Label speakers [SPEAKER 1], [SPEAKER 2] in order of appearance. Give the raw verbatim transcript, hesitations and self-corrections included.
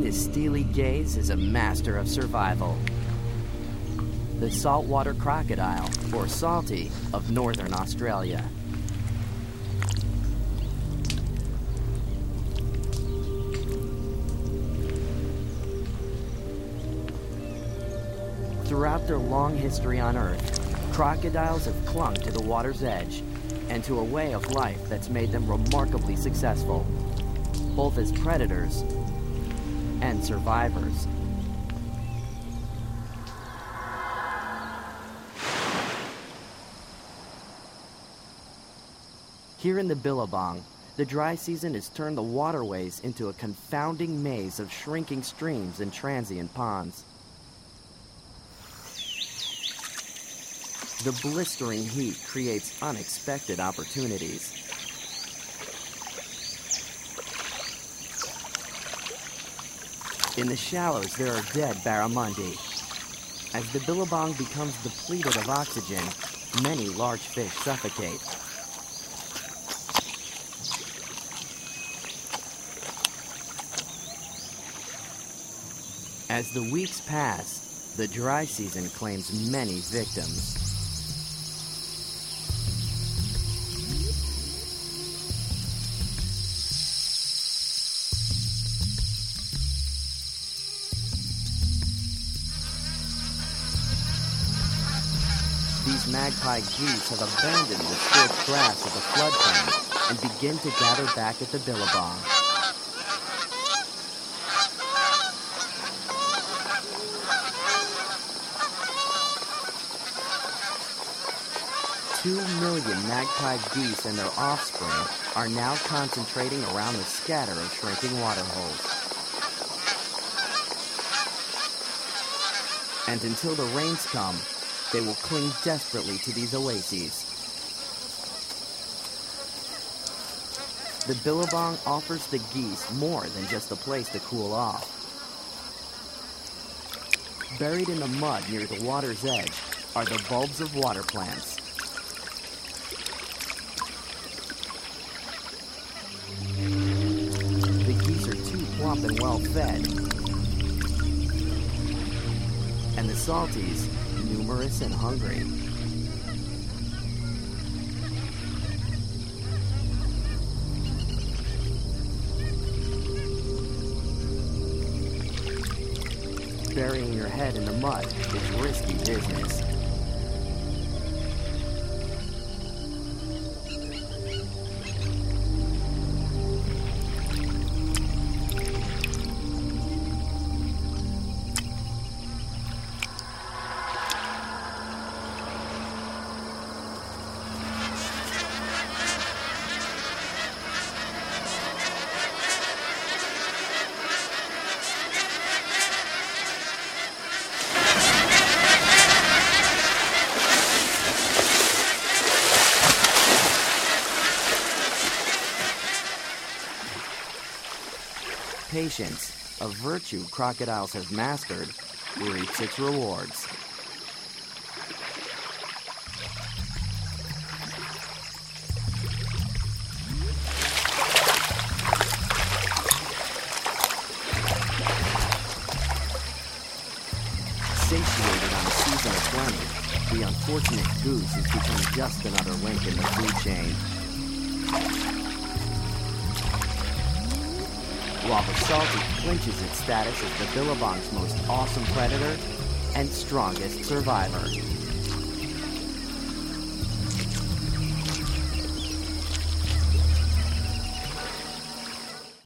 [SPEAKER 1] his steely gaze is a master of survival. The saltwater crocodile, or salty, of northern Australia. Throughout their long history on Earth, crocodiles have clung to the water's edge and to a way of life that's made them remarkably successful, both as predators and survivors. Here in the Billabong, the dry season has turned the waterways into a confounding maze of shrinking streams and transient ponds. The blistering heat creates unexpected opportunities. In the shallows, there are dead barramundi. As the Billabong becomes depleted of oxygen, many large fish suffocate. As the weeks pass, the dry season claims many victims. These magpie geese have abandoned the scorched grass of the floodplain and begin to gather back at the Billabong. Two million magpie geese and their offspring are now concentrating around the scatter of shrinking waterholes. And until the rains come, they will cling desperately to these oases. The Billabong offers the geese more than just a place to cool off. Buried in the mud near the water's edge are the bulbs of water plants. The geese are too plump and well fed, and the salties numerous and hungry. Burying your head in the mud is risky business. Patience, a virtue crocodiles have mastered, reaps its rewards. Satiated on a season of plenty, the unfortunate goose has become just another link in the food chain. While the salty clinches its status as the Billabong's most awesome predator and strongest survivor.